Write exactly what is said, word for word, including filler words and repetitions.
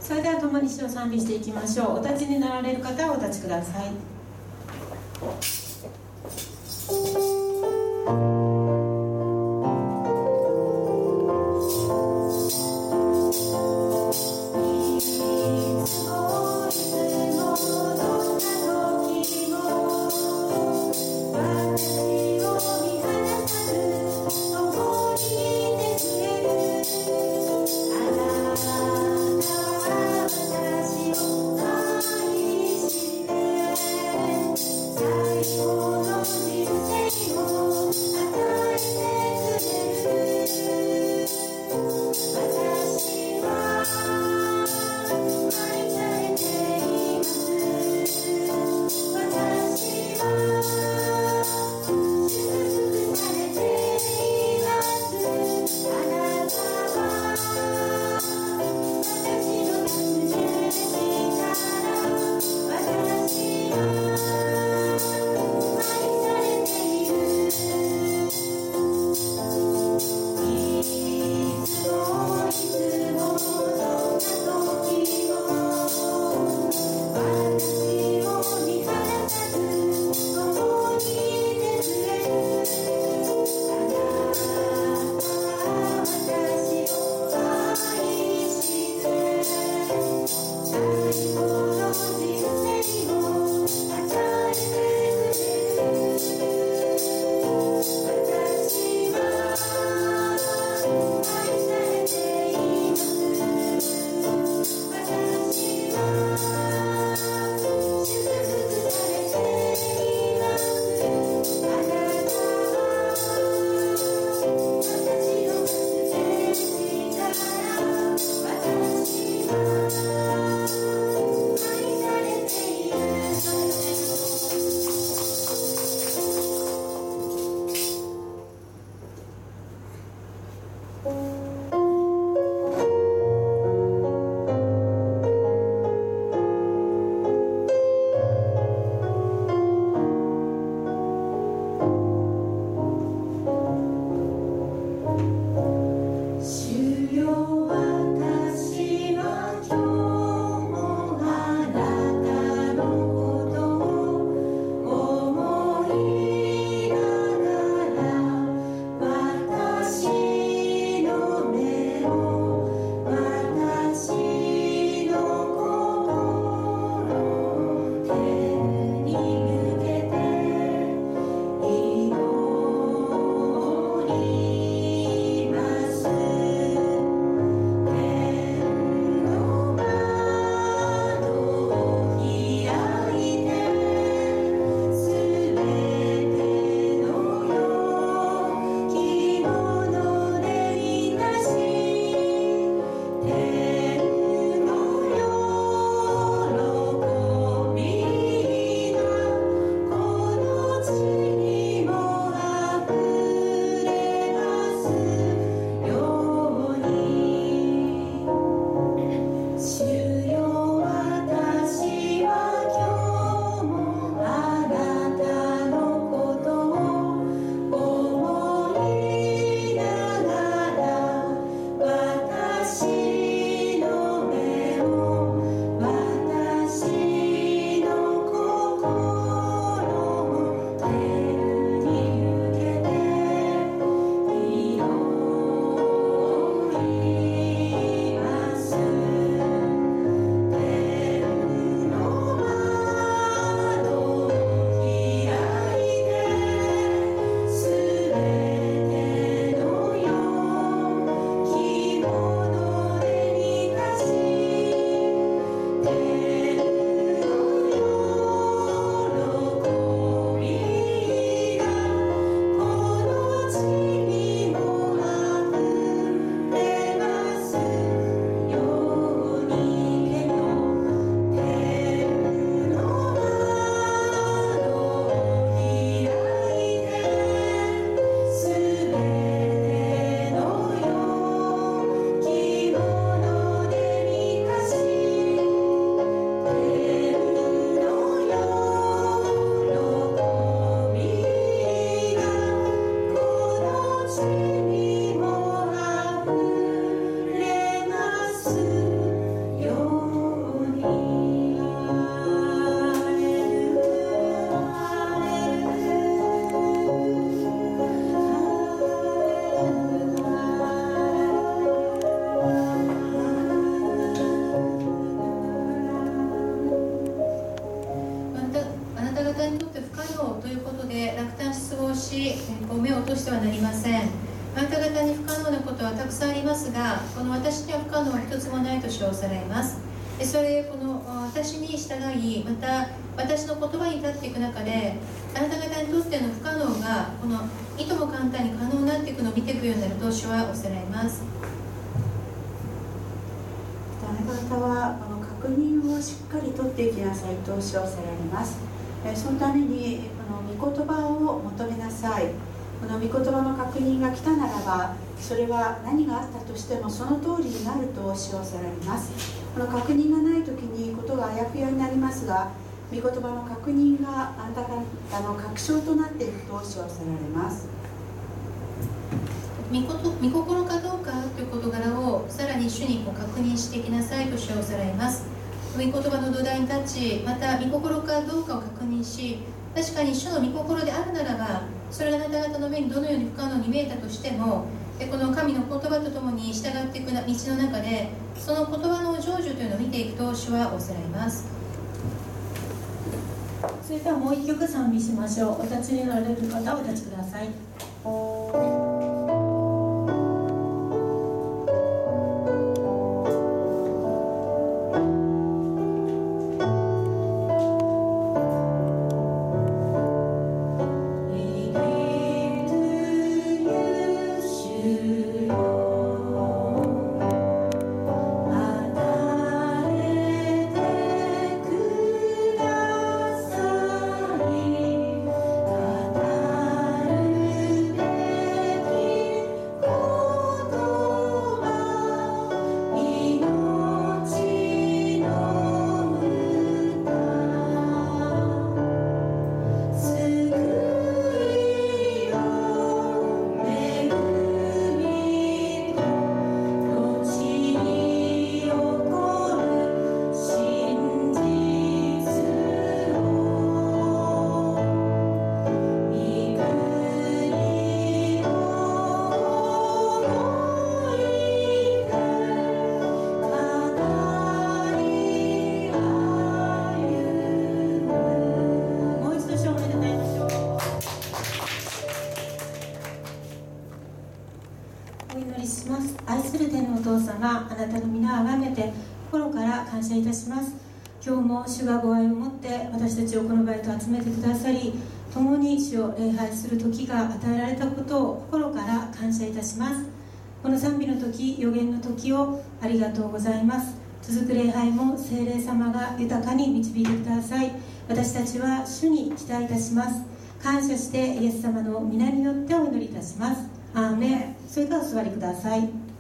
それでは共に主を賛美していきましょう。お立ちになられる方はお立ちください。 最高の人生をしてはなりません。あなた方に不可能なことはたくさんありますが、この私には不可能は一つもないと主はおっしゃられます。それでこの私に従い、また私の言葉に立っていく中で、あなた方にとっての不可能がこのいとも簡単に可能になっていくのを見ていくようになると主はおっしゃられます。 あなた方はこの確認をしっかり取っていきなさいと主はおっしゃられます。そのためにこの御言葉を求めなさい。この御言葉の確認が来たならば、それは何があったとしてもその通りになると主はおっしゃられます。この確認がないときにことがあやふやになりますが、御言葉の確認があなた方の確証となっていくと主はおっしゃられます。 御心かどうかという事柄をさらに主にこう確認していきなさいと主はおっしゃられます。御言葉の土台に立ち、また御心かどうかを確認し、確かに主の御心であるならば、それがあなた方の目にどのように不可能に見えたとしても、でこの神の言葉とともに従っていく道の中で、その言葉の成就というのを見ていくと主はおっしゃられます。 それではもう一曲賛美しましょう。お立ちになられる方はお立ちください。あなたの皆をあがめて心から感謝いたします。今日も主がご愛を持って私たちをこの場へと集めてくださり、共に主を礼拝する時が与えられたことを心から感謝いたします。この賛美の時、予言の時をありがとうございます。続く礼拝も聖霊様が豊かに導いてください。私たちは主に期待いたします。感謝してイエス様の皆によってお祈りいたします。アーメン。それではお座りください。